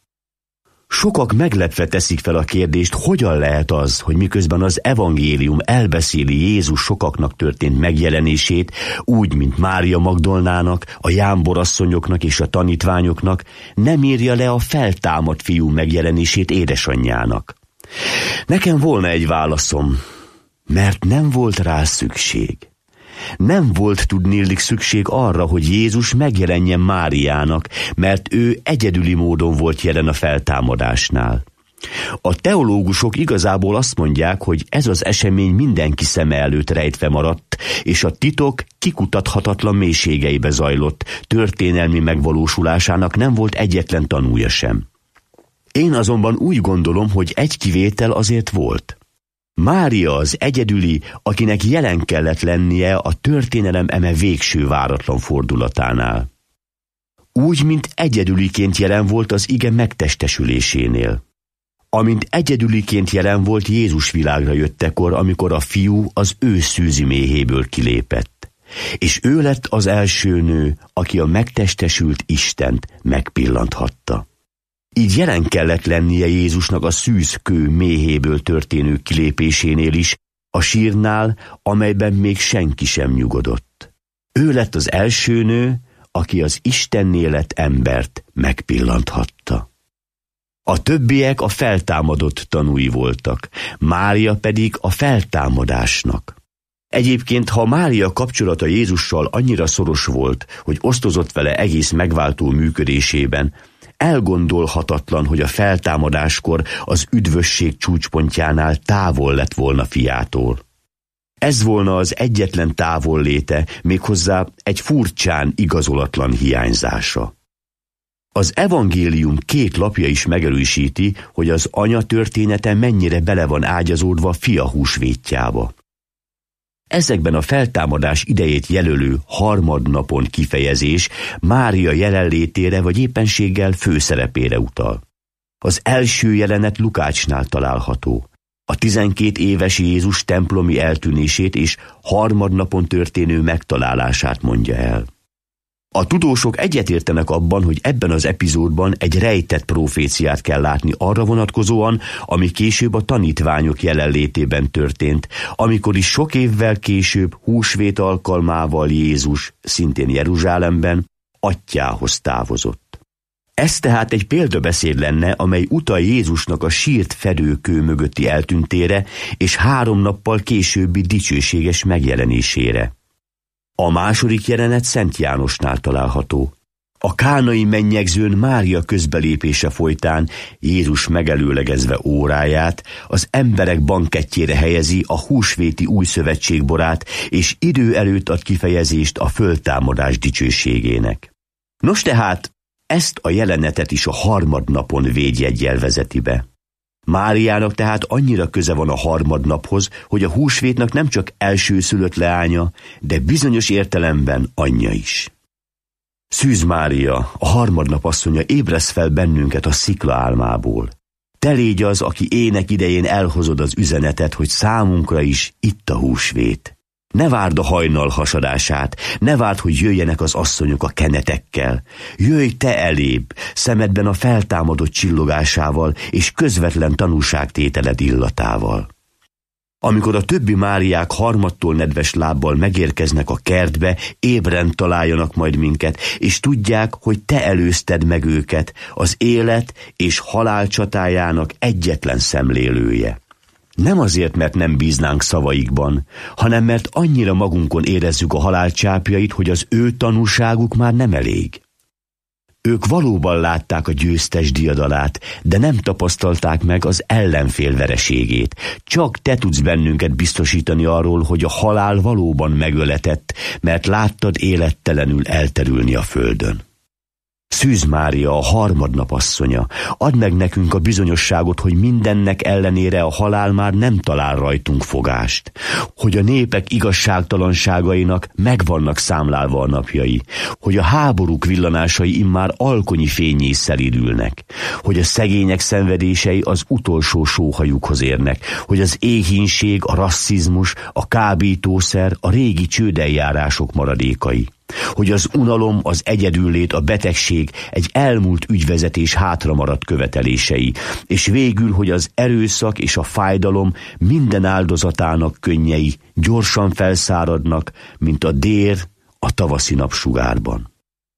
Sokak meglepve teszik fel a kérdést, hogyan lehet az, hogy miközben az evangélium elbeszéli Jézus sokaknak történt megjelenését, úgy, mint Mária Magdolnának, a jámborasszonyoknak és a tanítványoknak, nem írja le a feltámadt fiú megjelenését édesanyjának. Nekem volna egy válaszom, mert nem volt rá szükség. Nem volt tudniillik szükség arra, hogy Jézus megjelenjen Máriának, mert ő egyedüli módon volt jelen a feltámadásnál. A teológusok igazából azt mondják, hogy ez az esemény mindenki szeme előtt rejtve maradt, és a titok kikutathatatlan mélységeibe zajlott, történelmi megvalósulásának nem volt egyetlen tanúja sem. Én azonban úgy gondolom, hogy egy kivétel azért volt. Mária az egyedüli, akinek jelen kellett lennie a történelem eme végső váratlan fordulatánál. Úgy, mint egyedüliként jelen volt az ige megtestesülésénél. Amint egyedüliként jelen volt Jézus világra jöttekor, amikor a fiú az ő szűzi méhéből kilépett. És ő lett az első nő, aki a megtestesült Istent megpillanthatta. Így jelen kellett lennie Jézusnak a szűzkő méhéből történő kilépésénél is, a sírnál, amelyben még senki sem nyugodott. Ő lett az első nő, aki az Istennél lett embert megpillanthatta. A többiek a feltámadott tanúi voltak, Mária pedig a feltámadásnak. Egyébként, ha Mária kapcsolata Jézussal annyira szoros volt, hogy osztozott vele egész megváltó működésében, elgondolhatatlan, hogy a feltámadáskor az üdvösség csúcspontjánál távol lett volna fiától. Ez volna az egyetlen távolléte, méghozzá egy furcsán igazolatlan hiányzása. Az evangélium két lapja is megerősíti, hogy az anya története mennyire bele van ágyazódva fia húsvétjába. Ezekben a feltámadás idejét jelölő harmadnapon kifejezés Mária jelenlétére vagy éppenséggel főszerepére utal. Az első jelenet Lukácsnál található. A tizenkét éves Jézus templomi eltűnését és harmadnapon történő megtalálását mondja el. A tudósok egyetértenek abban, hogy ebben az epizódban egy rejtett proféciát kell látni arra vonatkozóan, ami később a tanítványok jelenlétében történt, amikor is sok évvel később húsvét alkalmával Jézus, szintén Jeruzsálemben, atyjához távozott. Ez tehát egy példabeszéd lenne, amely utal Jézusnak a sírt fedőkő mögötti eltűntére és három nappal későbbi dicsőséges megjelenésére. A második jelenet Szent Jánosnál található. A kánai mennyegzőn Mária közbelépése folytán Jézus megelőlegezve óráját az emberek bankettjére helyezi a húsvéti új szövetség borát, és idő előtt ad kifejezést a föltámadás dicsőségének. Nos tehát, ezt a jelenetet is a harmadnapon védjeggyel vezeti be. Máriának tehát annyira köze van a harmadnaphoz, hogy a húsvétnak nem csak elsőszülött leánya, de bizonyos értelemben anyja is. Szűz Mária, a harmadnap asszonya, ébresz fel bennünket a szikla álmából. Te légy az, aki ének idején elhozod az üzenetet, hogy számunkra is itt a húsvét. Ne várd a hajnal hasadását, ne várd, hogy jöjjenek az asszonyok a kenetekkel. Jöjj te elébb, szemedben a feltámadott csillogásával és közvetlen tanúságtételed illatával. Amikor a többi Máriák harmadtól nedves lábbal megérkeznek a kertbe, ébren találjanak majd minket, és tudják, hogy te előzted meg őket, az élet és halál csatájának egyetlen szemlélője. Nem azért, mert nem bíznánk szavaikban, hanem mert annyira magunkon érezzük a halál csápjait, hogy az ő tanúságuk már nem elég. Ők valóban látták a győztes diadalát, de nem tapasztalták meg az ellenfél vereségét. Csak te tudsz bennünket biztosítani arról, hogy a halál valóban megöletett, mert láttad élettelenül elterülni a földön. Szűz Mária, a harmadnap asszonya, add meg nekünk a bizonyosságot, hogy mindennek ellenére a halál már nem talál rajtunk fogást, hogy a népek igazságtalanságainak meg vannak számlálva a napjai, hogy a háborúk villanásai immár alkonyi fénnyé szelídülnek, hogy a szegények szenvedései az utolsó sóhajukhoz érnek, hogy az éhínség, a rasszizmus, a kábítószer, a régi csődeljárások maradékai, hogy az unalom, az egyedüllét, a betegség egy elmúlt ügyvezetés hátramaradt követelései, és végül, hogy az erőszak és a fájdalom minden áldozatának könnyei gyorsan felszáradnak, mint a dér a tavaszi napsugárban.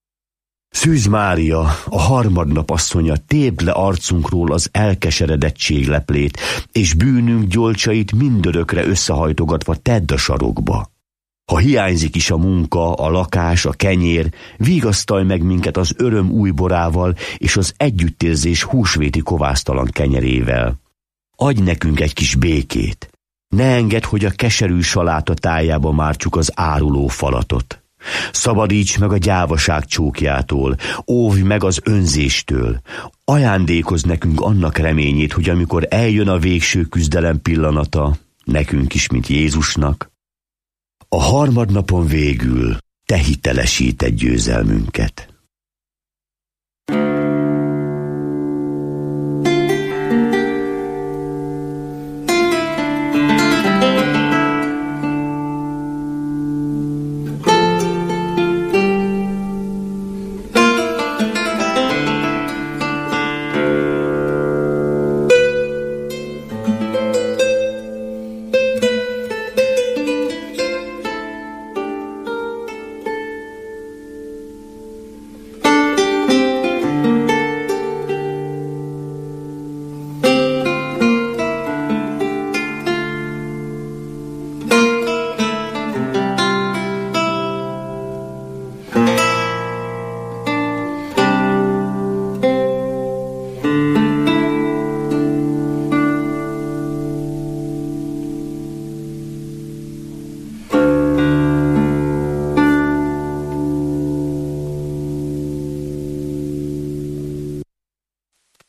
Szűz Mária, a harmadnap asszonya, tépd le arcunkról az elkeseredettség leplét, és bűnünk gyolcsait mindörökre összehajtogatva tedd a sarokba. Ha hiányzik is a munka, a lakás, a kenyér, vigasztalj meg minket az öröm új borával és az együttérzés húsvéti kovásztalan kenyerével. Adj nekünk egy kis békét. Ne engedd, hogy a keserű saláta tájába mártsuk az áruló falatot. Szabadíts meg a gyávaság csókjától, óvj meg az önzéstől. Ajándékozz nekünk annak reményét, hogy amikor eljön a végső küzdelem pillanata, nekünk is, mint Jézusnak, a harmadnapon végül te hitelesíted győzelmünket.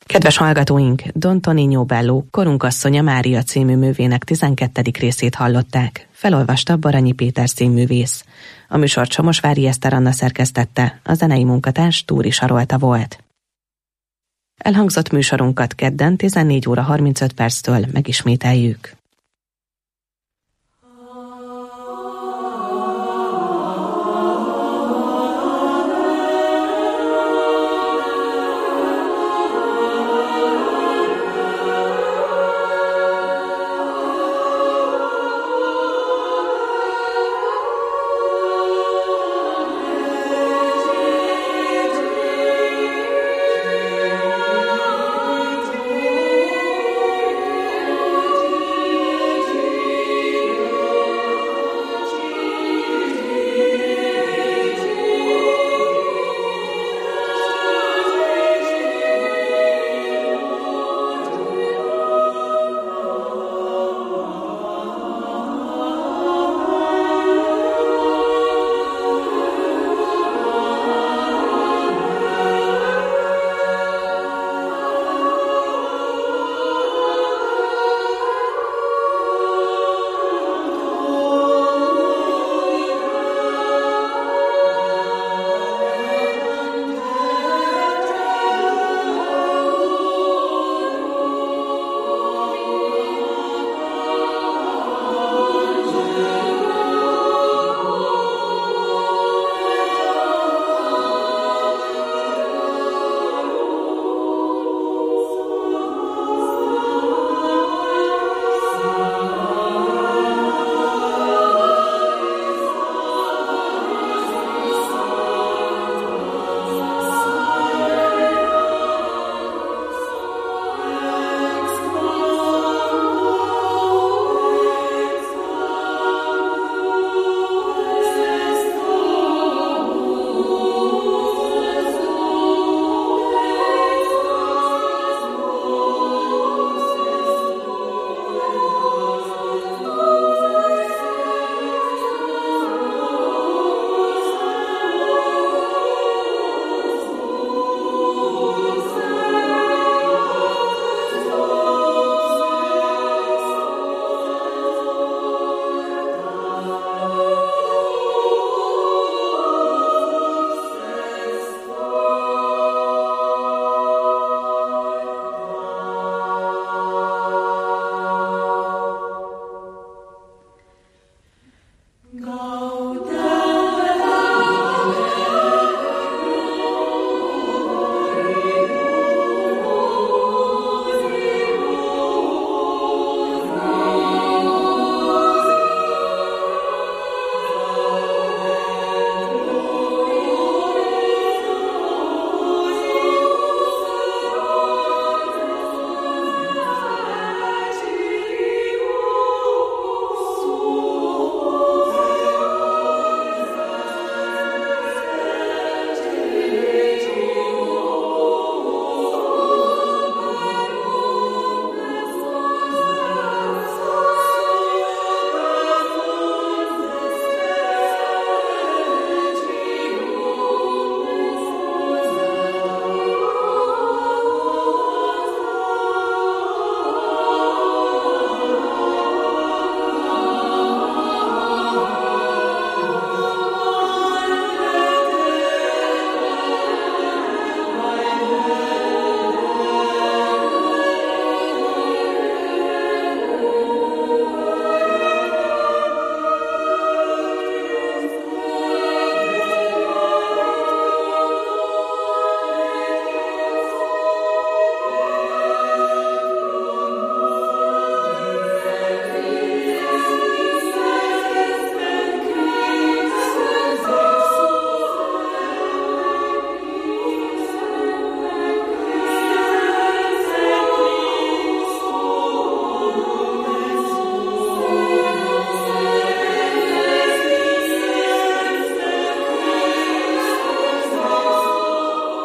Kedves hallgatóink, Don Tonino Bello, Korunkasszonya Mária című művének tizenkettedik részét hallották. Felolvasta Baranyi Péter színművész. A műsort Somosvári Eszter Anna szerkesztette, a zenei munkatárs Túri Sarolta volt. Elhangzott műsorunkat kedden tizennégy óra harmincöt perctől megismételjük.